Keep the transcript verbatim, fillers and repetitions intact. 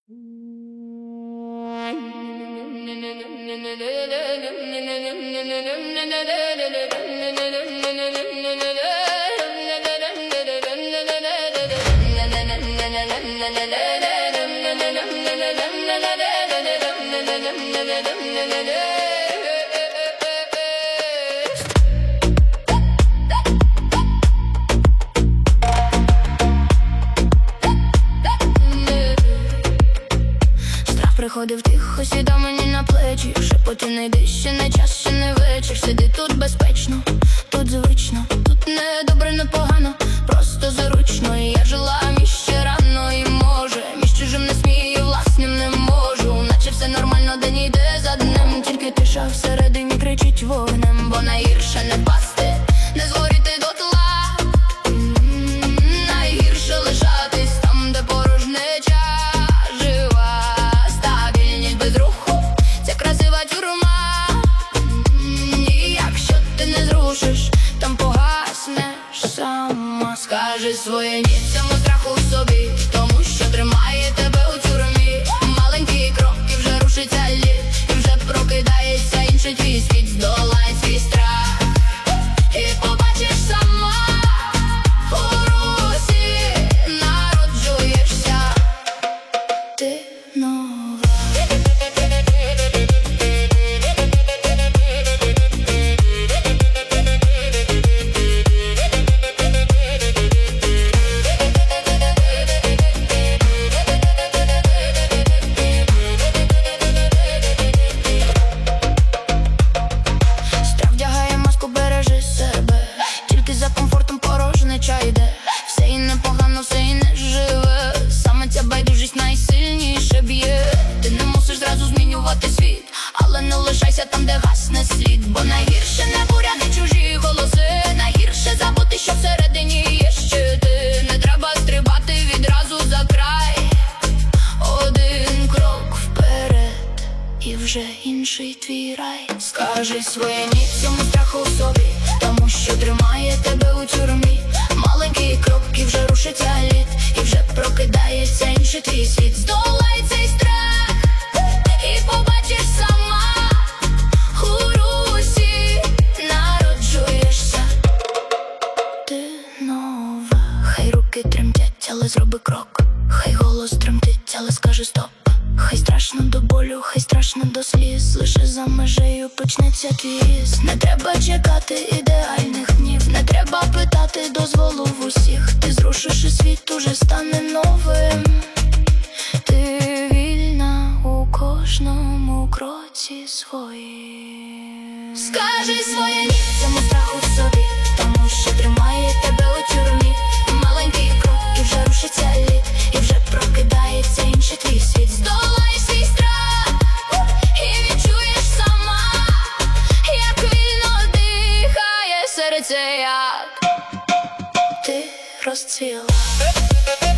Приходив тихо, сідав мені на плечі. Шепоти не йди, ще не час, ще не вечір. Сиди тут безпечно, тут звично, тут не добре, не погано, просто заручно. І я жила між ще рано, і може між чужим не смію, власним не можу. Наче все нормально, день йде за днем, тільки тиша всередині кричить вогнем. Бо найгірше не пасти, не згоріти дотла. Найгірше лишатись там, де порожнеча. Там погаснеш сама. Скажи своє ні цьому страху в собі, тому що тримає тебе у тюрмі. Маленький крок і вже рушиться лід, і вже прокидається інший твій світ. Здолай свій страх і побачиш сама. У русі народжуєшся ти нова. Все і непогано, все і не живе. Саме ця байдужість найсильніше б'є. Ти не мусиш зразу змінювати світ, але не лишайся там, де гасне слід. Бо найгірше не буря, не чужі голоси. Найгірше забути, що всередині є ще ти. Не треба стрибати відразу за край. Один крок вперед, і вже інший твій рай. Скажи своє ні цьому страху в собі, тому що тримає тебе у тюрмі. Маленький крок і вже рушиться лід, і вже прокидається інший твій світ. Здолай цей страх і побачиш сама. У русі народжуєшся ти нова. Хай руки тремтять, але зроби крок. Хай голос тремтить, але скаже стоп. Хай страшно до болю, хай страшно до сліз. Лише за межею почнеться твіз. Не треба чекати ідеальних днів, не треба питати дозволу в усіх. Ти зрушиш і світ уже стане новим. Ти вільна у кожному кроці своїм. Скажи своє ні цьому страху в собі, тому що тримає тебе у тюрмі. Маленький крок і вже рушиться лід, і вже прокидається інший твій світ. Здолай свій страх і відчуєш сама, як вільно дихає серце, як ти розцвіла.